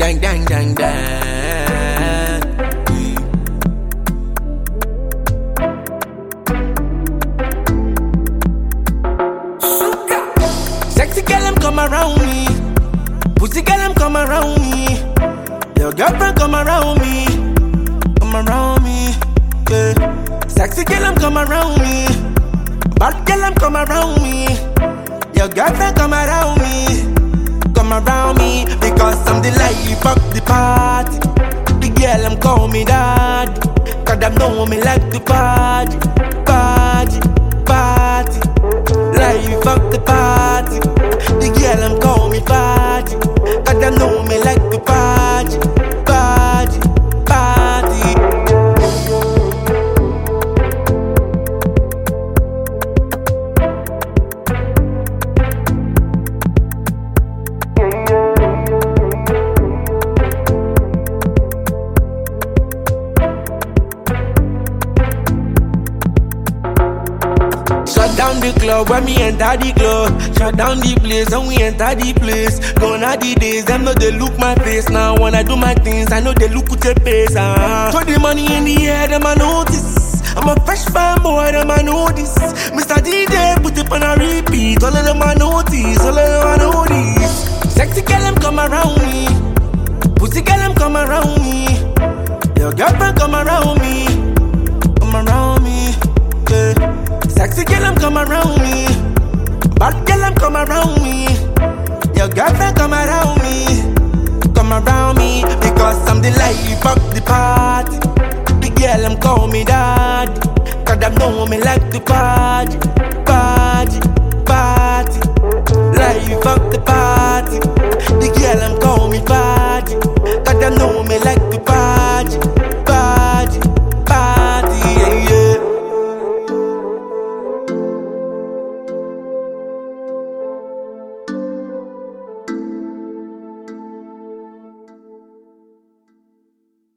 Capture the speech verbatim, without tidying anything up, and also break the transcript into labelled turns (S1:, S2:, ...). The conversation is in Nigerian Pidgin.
S1: dang, dang, dang, dang. Sexy girl, them come around me. Pussy girl, them come around me. Your girlfriend come around me. Come around me, yeah. Sexy girl, them come around me. Bad girl, them come around me. Your girlfriend come around me. Come around me because I'm the life of the party. The girl, them call me dad. Cause them know me like the party. Party, party. Life of the party. The girl, them call me party. Cause them know me like the party. Party, party. Shut down the club when me enter the club. Shut down the place when we enter the place. Gone are the days, them know they look my face. Now when I do my things, I know they look with your face. Uh. Throw the money in the air, them I notice. I'm a fresh fan boy, them I know this. Mister D J, put it on a repeat. All of them I notice, all of them I know this. Sexy girl, them come around me. Pussy girl, them come around me. Your girlfriend come around me. Come around me, yeah. Sexy girl, I'm come around me. Bad girl, I'm come around me. Your girlfriend come around me. Come around me because I'm the life of the party. The girl, them call me dad. Cause them know me like the party. Party, party. Life of